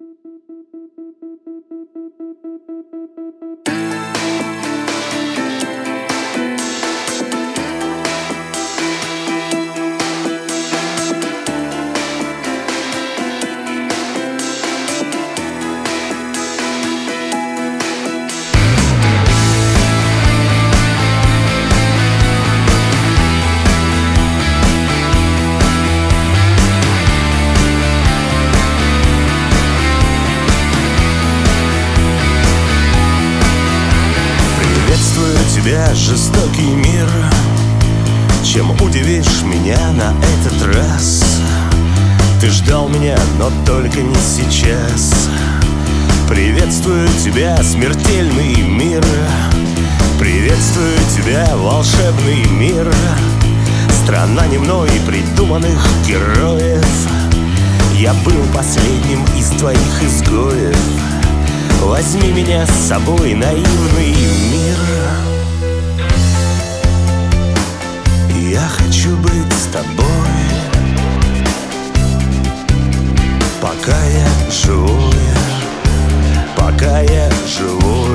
Тебя, жестокий мир, чем удивишь меня на этот раз? Ты ждал меня, но только не сейчас. Приветствую тебя, смертельный мир. Приветствую тебя, волшебный мир. Страна не мной придуманных героев. Я был последним из твоих изгоев. Возьми меня с собой, наивный мир. Я хочу быть с тобой, пока я живой, пока я живой.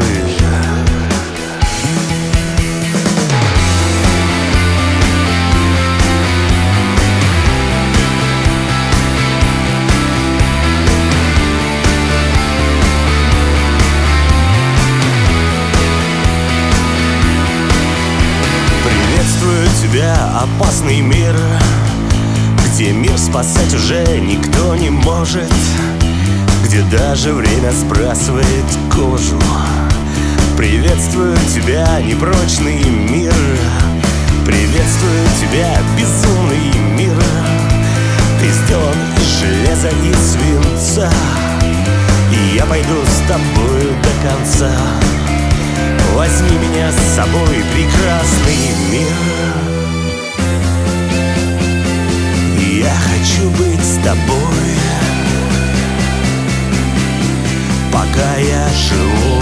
Приветствую тебя, опасный мир, где мир спасать уже никто не может, где даже время сбрасывает кожу. Приветствую тебя, непрочный мир. Приветствую тебя, безумный мир. Ты сделан из железа и свинца, и я пойду с тобою до конца. Возьми меня с собой, прекрасный мир. Я хочу быть с тобой, пока я живой.